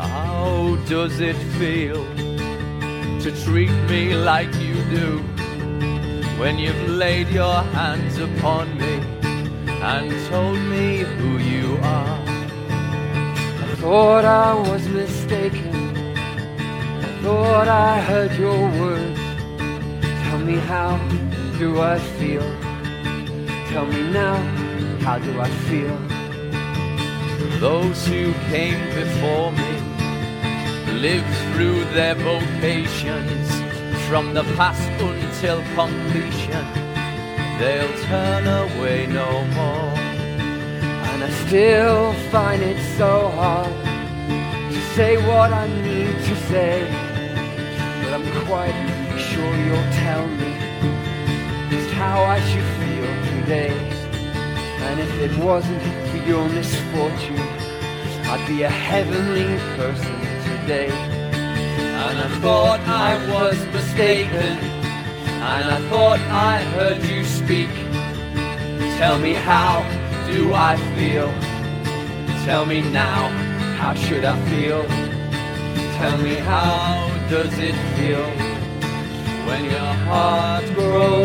How does it feel to treat me like you do when you've laid your hands upon me and told me who you are? I thought I was mistaken. I thought I heard your words. Tell me, how do I feel? Tell me now, how do I feel? Those who came before me lived through their vocations from the past until completion. They'll turn away no more. And I still find it so hard to say what I need to say, but I'm quite sure you'll tell me just how I should feel today. And if it wasn't for your misfortune, I'd be a heavenly person today. And I thought I was mistaken, and I thought I heard you speak. Tell me, how do I feel? Tell me now, how should I feel? Tell me, how does it feel when your heart grows